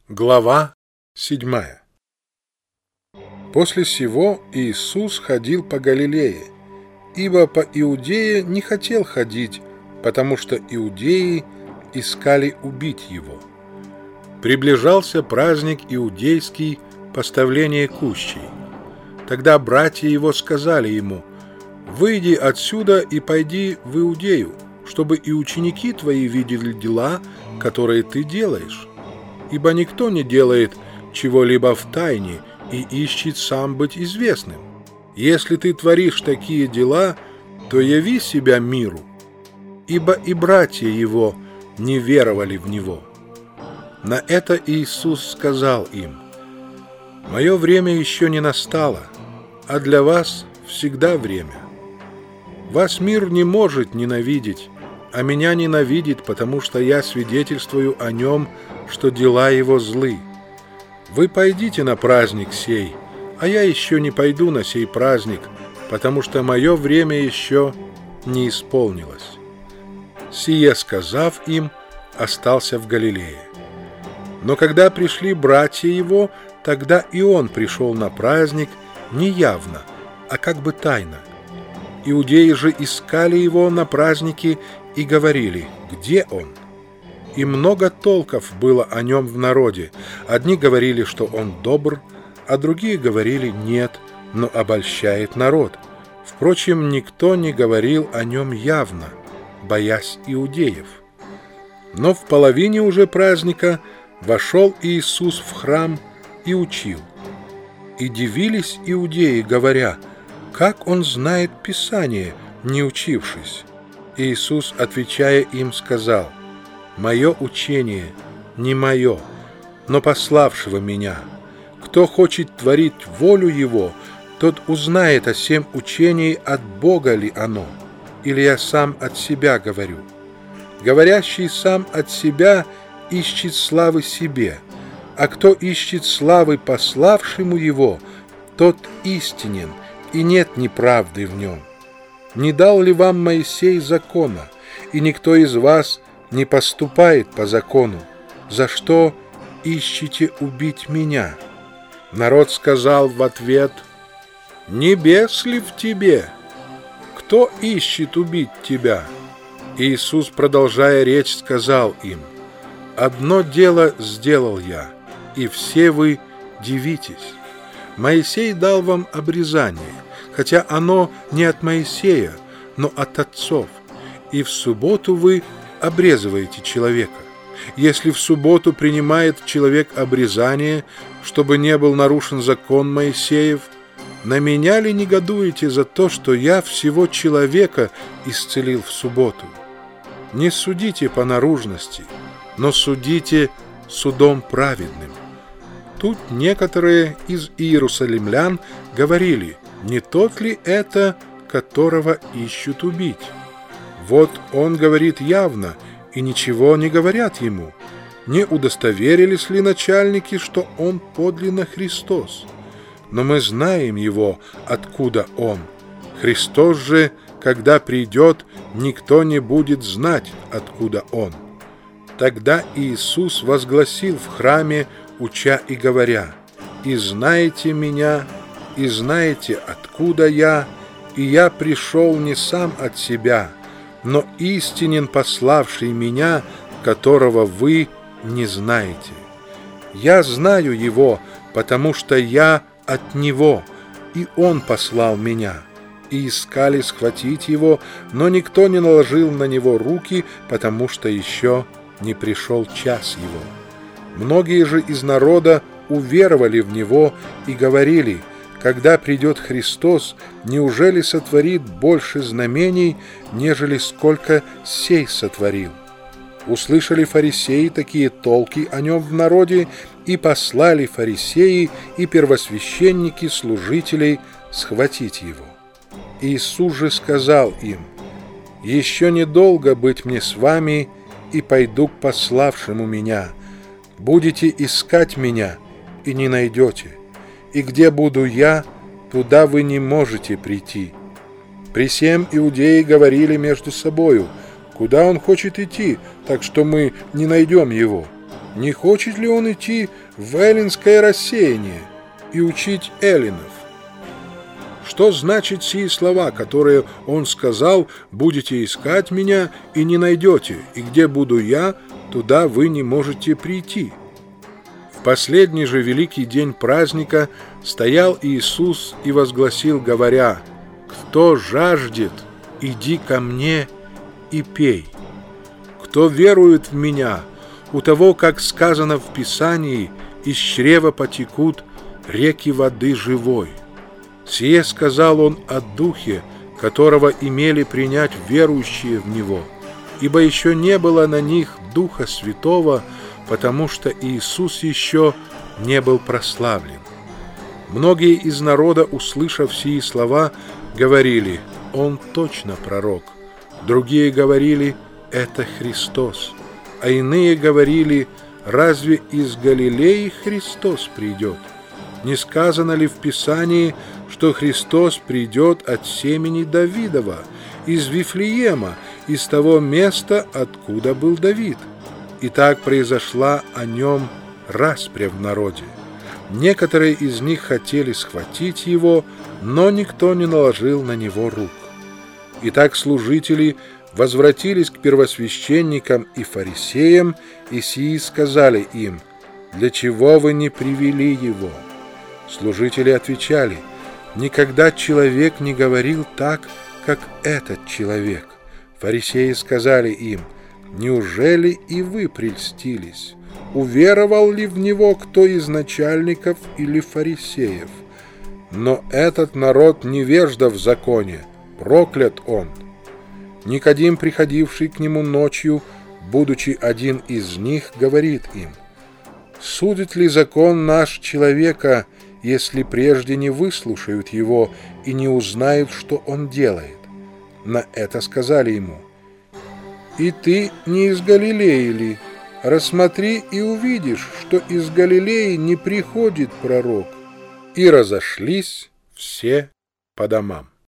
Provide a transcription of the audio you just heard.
Глава 7. После сего Иисус ходил по Галилее, ибо по Иудее не хотел ходить, потому что иудеи искали убить его. Приближался праздник иудейский, поставление кущей. Тогда братья его сказали ему: «Выйди отсюда и пойди в Иудею, чтобы и ученики твои видели дела, которые ты делаешь. Ибо никто не делает чего-либо в тайне и ищет сам быть известным. Если ты творишь такие дела, то яви себя миру». Ибо и братья его не веровали в него. На это Иисус сказал им: «Мое время еще не настало, а для вас всегда время. Вас мир не может ненавидеть, а меня ненавидит, потому что я свидетельствую о нем, что дела его злы. Вы пойдите на праздник сей, а я еще не пойду на сей праздник, потому что мое время еще не исполнилось». Сие сказав им, остался в Галилее. Но когда пришли братья его, тогда и он пришел на праздник не явно, а как бы тайно. Иудеи же искали его на празднике и говорили: «Где он?» И много толков было о нем в народе. Одни говорили, что он добр, а другие говорили: «Нет, но обольщает народ». Впрочем, никто не говорил о нем явно, боясь иудеев. Но в половине уже праздника вошел Иисус в храм и учил. И дивились иудеи, говоря: «Как он знает Писание, не учившись?» Иисус, отвечая им, сказал: «Мое учение не мое, но пославшего меня. Кто хочет творить волю его, тот узнает о сем учении, от Бога ли оно, или я сам от себя говорю. Говорящий сам от себя ищет славы себе, а кто ищет славы пославшему его, тот истинен, и нет неправды в нем. Не дал ли вам Моисей закона, и никто из вас не поступает по закону? За что ищете убить меня?» Народ сказал в ответ: «Небес ли в тебе? Кто ищет убить тебя?» Иисус, продолжая речь, сказал им: «Одно дело сделал я, и все вы дивитесь. Моисей дал вам обрезание, хотя оно не от Моисея, но от отцов, и в субботу вы обрезываете человека. Если в субботу принимает человек обрезание, чтобы не был нарушен закон Моисеев, на меня ли негодуете за то, что я всего человека исцелил в субботу? Не судите по наружности, но судите судом праведным». Тут некоторые из иерусалимлян говорили: «Не тот ли это, которого ищут убить? Вот он говорит явно, и ничего не говорят ему. Не удостоверились ли начальники, что он подлинно Христос? Но мы знаем его, откуда он. Христос же, когда придет, никто не будет знать, откуда он». Тогда Иисус возгласил в храме, уча и говоря: «И знаете меня, и знаете, откуда я, и я пришел не сам от себя, но истинен пославший меня, которого вы не знаете. Я знаю его, потому что я от него, и он послал меня». И искали схватить его, но никто не наложил на него руки, потому что еще не пришел час его. Многие же из народа уверовали в него и говорили: «Когда придет Христос, неужели сотворит больше знамений, нежели сколько сей сотворил?» Услышали фарисеи такие толки о нем в народе, и послали фарисеи и первосвященники служителей схватить его. Иисус же сказал им: «Еще недолго быть мне с вами, и пойду к пославшему меня. Будете искать меня, и не найдете. И где буду я, туда вы не можете прийти». При сем иудеи говорили между собою: «Куда он хочет идти, так что мы не найдем его? не хочет ли он идти в эллинское рассеяние и учить эллинов? Что значит сии слова, которые он сказал: «Будете искать меня и не найдете, и где буду я, туда вы не можете прийти»? В последний же великий день праздника стоял Иисус и возгласил, говоря: «Кто жаждет, иди ко мне и пей. Кто верует в меня, у того, как сказано в Писании, из чрева потекут реки воды живой». Сие сказал он о Духе, которого имели принять верующие в Него, ибо еще не было на них Духа Святого, потому что Иисус еще не был прославлен. Многие из народа, услышав сии слова, говорили: «Он точно пророк». Другие говорили: «Это Христос». А иные говорили: «Разве из Галилеи Христос придет? Не сказано ли в Писании, что Христос придет от семени Давидова, из Вифлеема, из того места, откуда был Давид?» И так произошла о нем распря в народе. Некоторые из них хотели схватить его, но никто не наложил на него рук. Итак, служители возвратились к первосвященникам и фарисеям, и сии сказали им: «Для чего вы не привели его?» Служители отвечали: «Никогда человек не говорил так, как этот человек». Фарисеи сказали им: «Неужели и вы прельстились? Уверовал ли в него кто из начальников или фарисеев? Но этот народ невежда в законе, проклят он». Никодим, приходивший к нему ночью, будучи один из них, говорит им: «Судит ли закон наш человека, если прежде не выслушают его и не узнают, что он делает?» На это сказали ему: «И ты не из Галилеи ли? Рассмотри и увидишь, что из Галилеи не приходит пророк». И разошлись все по домам.